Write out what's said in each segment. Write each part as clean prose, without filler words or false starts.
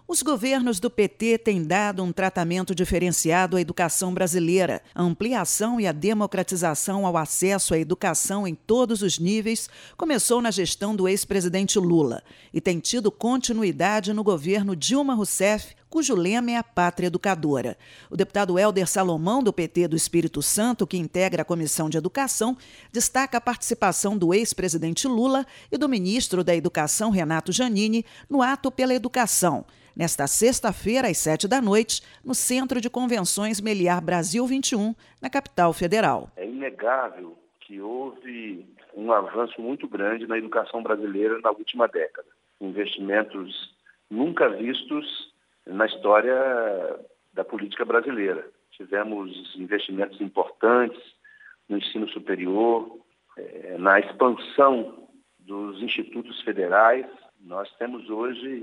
Os governos do PT têm dado um tratamento diferenciado à educação brasileira. A ampliação e a democratização ao acesso à educação em todos os níveis começou na gestão do ex-presidente Lula e tem tido continuidade no governo Dilma Rousseff, cujo lema é a Pátria Educadora. O deputado Hélder Salomão, do PT do Espírito Santo, que integra a Comissão de Educação, destaca a participação do ex-presidente Lula e do ministro da Educação, Renato Giannini, no Ato pela Educação, nesta sexta-feira, às 19h, no Centro de Convenções Meliar Brasil 21, na capital federal. É inegável que houve um avanço muito grande na educação brasileira na última década. Investimentos nunca vistos na história da política brasileira. Tivemos investimentos importantes no ensino superior, na expansão dos institutos federais. Nós temos hoje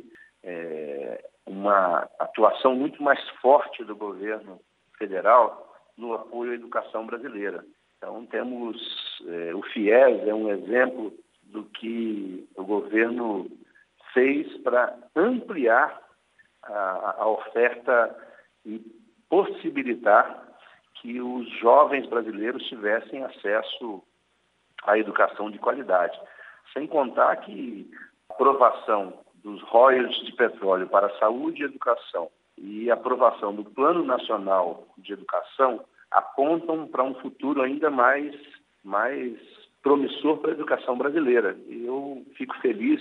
uma atuação muito mais forte do governo federal no apoio à educação brasileira. Então, temos o FIES, é um exemplo do que o governo fez para ampliar a oferta e possibilitar que os jovens brasileiros tivessem acesso à educação de qualidade. Sem contar que a aprovação dos royalties de petróleo para a saúde e educação e a aprovação do Plano Nacional de Educação apontam para um futuro ainda mais promissor para a educação brasileira. E eu fico feliz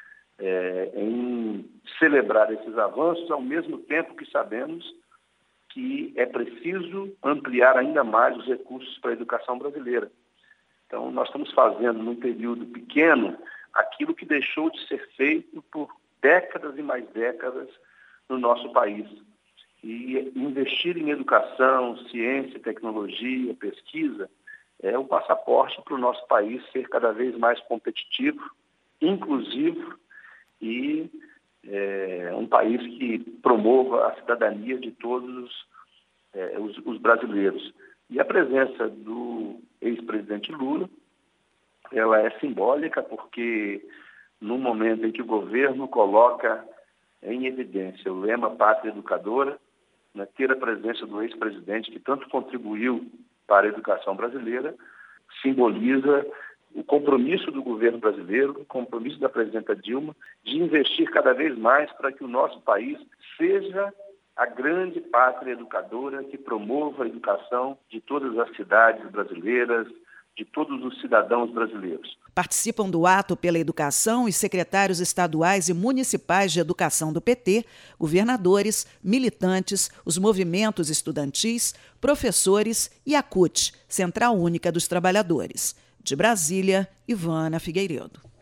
em celebrar esses avanços, ao mesmo tempo que sabemos que é preciso ampliar ainda mais os recursos para a educação brasileira. Então, nós estamos fazendo, num período pequeno, aquilo que deixou de ser feito por décadas e mais décadas no nosso país. E investir em educação, ciência, tecnologia, pesquisa, é o passaporte para o nosso país ser cada vez mais competitivo, inclusivo e um país que promova a cidadania de todos os brasileiros. E a presença do ex-presidente Lula, ela é simbólica porque no momento em que o governo coloca em evidência o lema Pátria Educadora, ter a presença do ex-presidente que tanto contribuiu para a educação brasileira, simboliza o compromisso do governo brasileiro, o compromisso da presidenta Dilma, de investir cada vez mais para que o nosso país seja a grande pátria educadora que promova a educação de todas as cidades brasileiras, de todos os cidadãos brasileiros. Participam do Ato pela Educação os secretários estaduais e municipais de educação do PT, governadores, militantes, os movimentos estudantis, professores e a CUT, Central Única dos Trabalhadores. De Brasília, Ivana Figueiredo.